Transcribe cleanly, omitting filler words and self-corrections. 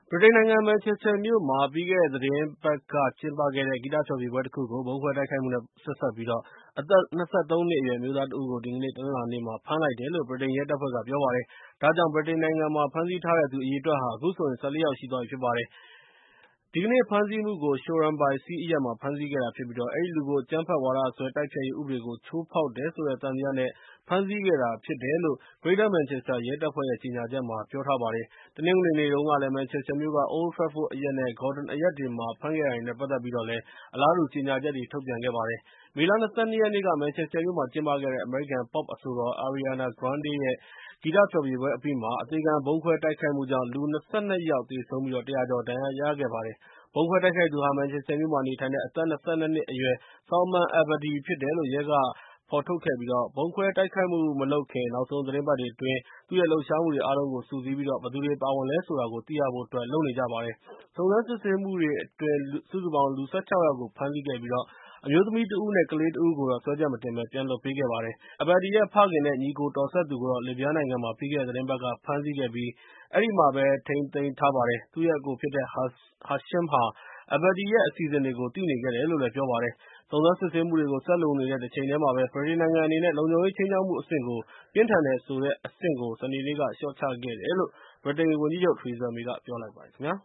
ဗြိတိန်နိုင်ငံမန်ချက်စတာမြို့မှာပြီးခဲ့တဲ့သီတင်းပတ်ကကျင်းပခဲ့တဲ့ ဂီတဖျော်ဖြေပွဲတခုကို ဗုံးခွဲတိုက်ခိုက်မှုနဲ့ ဆက်စပ်ပြီး အသက် ၂၃ နှစ်အရွယ် အမျိုးသားတဦးကို ဒီကနေ့ တနင်္လာနေ့မှာ ဖမ်းလိုက်တယ်လို့ ဗြိတိန်ရဲတပ်ဖွဲ့က ပြောပါတယ်။ ဒါကြောင့် ဗြိတိန်နိုင်ငံမှာ ဖမ်းဆီးထားတဲ့သူ အရေအတွက်ဟာ အခုဆိုရင် ၁၄ ယောက်ရှိသွားပြီဖြစ်ပါတယ်။ ဒီကနေ့ဖမ်းဆီးမှုကို Shoreham-by-Sea အရပ်မှာ ဖမ်းဆီးခဲ့တာဖြစ်ပြီး အဲဒီလူကို အကြမ်းဖက်ဝါဒစွဲ တိုက်ဖျက်ရေးဥပဒေကို ချိုးဖောက်တယ်ဆိုတဲ့ သံသယနဲ့ ဖမ်းဆီးခဲ့တာဖြစ်တယ်လို့ Greater Manchester ရဲတပ်ဖွဲ့ရဲ့ ကြေငြာချက်မှာ ပြောထားပါတယ်။ တနင်္ဂနွေနေ့တုန်းကလည်း မန်ချက်စတာမြို့က Old Trafford အရပ်နဲ့ Gordon အရပ်တွေမှာ ဖမ်းခဲ့တာတွေနဲ့ ပတ်သက်ပြီး အလားတူ ကြေငြာချက်တွေ ထုတ်ပြန်ခဲ့ပါတယ်။ မေလ ၂၂ ရက်နေ့က မန်ချက်စတာမြို့မှာ ကျင်းပခဲ့တဲ့ အမေရိကန် Pop အဆိုတော် Ariana Grande ရဲ့ ဂီတဖျော်ဖြေပွဲအပြီးမှာ အသေခံဗုံးခွဲတိုက်ခိုက်မှုကြောင့် လူ ၂၂ ယောက်သေဆုံးပြီး ၁၀၀ ကျော် ဒဏ်ရာရခဲ့ပါတယ်။ ဗုံးခွဲတိုက်ခိုက်သူဟာ မန်ချက်စတာမြို့မှာနေထိုင်တဲ့ အသက် ၂၂ နှစ်အရွယ် Salman Abedi ဖြစ်တယ်လို့ ရဲက ဖော်ထုတ်ခဲ့ပြီး ဗုံးခွဲတိုက်ခိုက်မှုမလုပ်ခင် နောက်ဆုံးသီတင်းပတ်တွေအတွင်း သူ့ရဲ့လှုပ်ရှားမှုတွေအားလုံးကို စုစည်းပြီး ဘယ်သူတွေပါဝင်လဲဆိုတာကို သိရဖို့အတွက် လုပ်နေကြပါတယ်။ စုံစမ်းစစ်ဆေးမှုတွေအတွင်း စုစုပေါင်း လူ ၁၆ ယောက်ကို ဖမ်းဆီးခဲ့ပြီး အမျိုးသမီးတဦးနဲ့ ကလေးတဦးကိုတော့ စွဲချက်မတင်ဘဲ ပြန်လွှတ်ပေးခဲ့ပါတယ်။ Abedi ရဲ့ ဖခင်နဲ့ ညီအကိုတော်စပ်သူကိုတော့ လစ်ဗျားနိုင်ငံမှာ ပြီးခဲ့တဲ့သီတင်းပတ်က ဖမ်းဆီးခဲ့ပြီး အဲဒီမှာပဲ ထိန်းသိမ်းထားပါတယ်။ သူ့ရဲ့အကိုဖြစ်တဲ့ Hashim ဟာ Abedi ရဲ့ အစီအစဉ်တွေကို သိနေခဲ့တယ်လို့ ပြောပါတယ်။ စုံစမ်းစစ်ဆေးမှုတွေကို ဆက်လုပ်နေတဲ့ တချိန်တည်းမှာပဲ ဗြိတိန်နိုင်ငံအနေနဲ့ လုံခြုံရေးခြိမ်းခြောက်မှုအဆင့်ကို ပြင်းထန်တယ်ဆိုတဲ့အဆင့်ကို စနေနေ့က လျှော့ချခဲ့တယ်လို့ ဗြိတိန်ဝန်ကြီးချုပ် Theresa May က ပြောလိုက်ပါတယ်ခင်ဗျာ